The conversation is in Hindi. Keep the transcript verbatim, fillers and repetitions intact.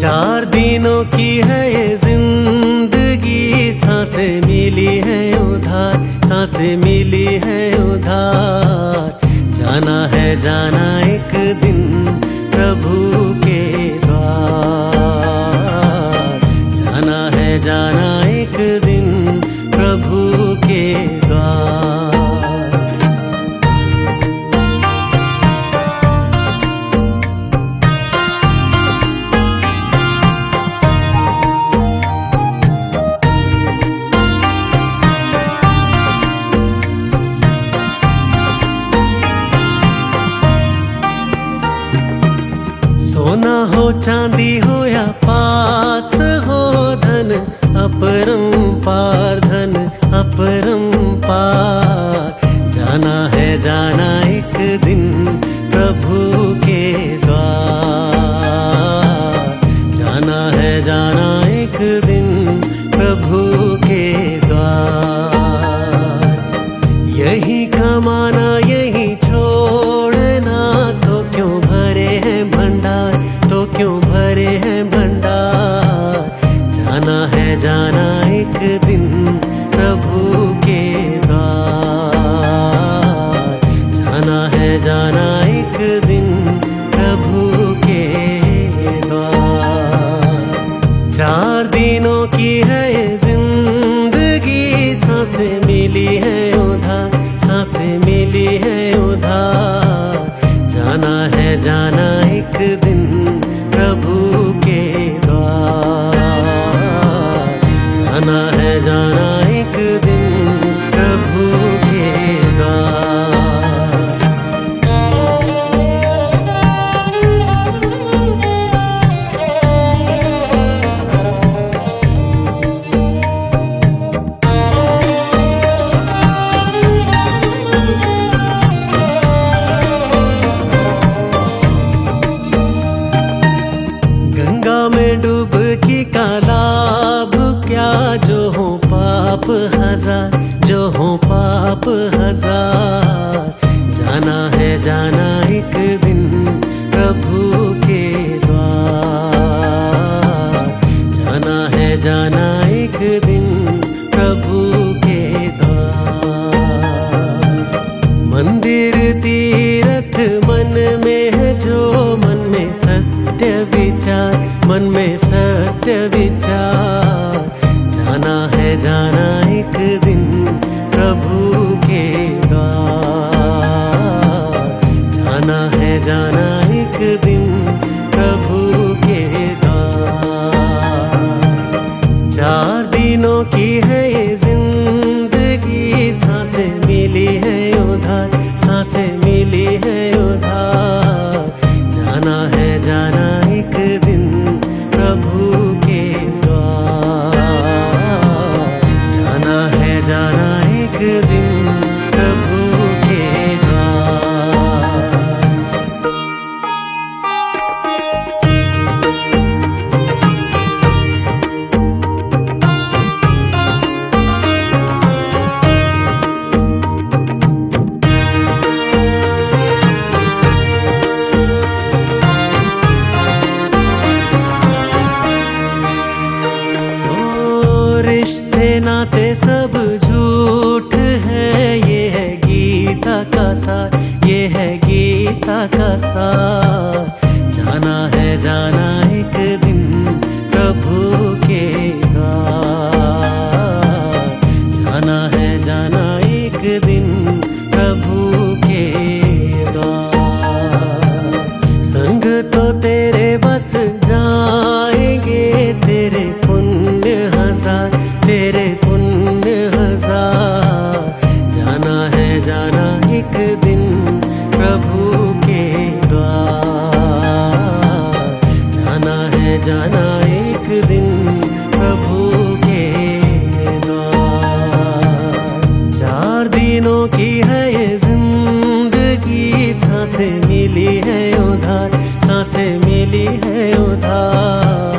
चार दिनों की है ये जिंदगी, सांसें मिली है उधार, सांसें मिली है उधार। जाना है जाना एक दिन प्रभु के द्वार, जाना है जाना एक दिन प्रभु के द्वार। सोना हो चांदी हो या पास हो धन, अपरंपार धन अपरंपार। जाना है जाना एक दिन प्रभु के द्वार, जाना है जाना एक दिन प्रभु के द्वार। यही कमाना यही छोड़ना, तो क्यों भरे हैं भंडार, तो क्यों भरे हैं भंडार। जाना है जाना एक दिन प्रभु के द्वार, जाना है जाना एक दिन प्रभु के द्वार। चार दिनों की है ये जिंदगी, सांसें मिली है उधार, सांसें मिली है उधार। जाना है जाना एक दिन प्रभु के द्वार, जाना है जाना एक दिन प्रभु के द्वार। गंगा में डुबकी का लाभ क्या, जो हो पाप हजार, जो हो पाप हजार। जाना है जाना एक दिन प्रभु के द्वार, जाना है जाना एक दिन प्रभु के द्वार। मंदिर तीर्थ मन में है जो, मन में सत्य विचार, मन में सत्य विचार। जाना है जाना एक दिन प्रभु के द्वार, जाना है जाना एक दिन प्रभु के द्वार। चार दिनों की है ये जिंदगी, सांसें मिली है उधार, सांसें मिली है उधार। जाना है जाना एक दिन प्रभु के द्वार, जाना है जाना एक दिन प्रभु के द्वार। रिश्ते नाते सब झूठ है, ये है गीता का सार, ये है गीता का सार। जाना है जाना एक दिन प्रभु के द्वार, जाना है जाना एक दिन प्रभु के द्वार। संग तो तेरे बस जाएंगे, तेरे पुण्य हजार, तेरे पुण्य हजार। जाना है जाना एक दिन प्रभु के द्वार, जाना है जाना एक दिन प्रभु के द्वार। चार दिनों की है ये जिंदगी, सांसें मिली है उधार, सांसें मिली है उधार।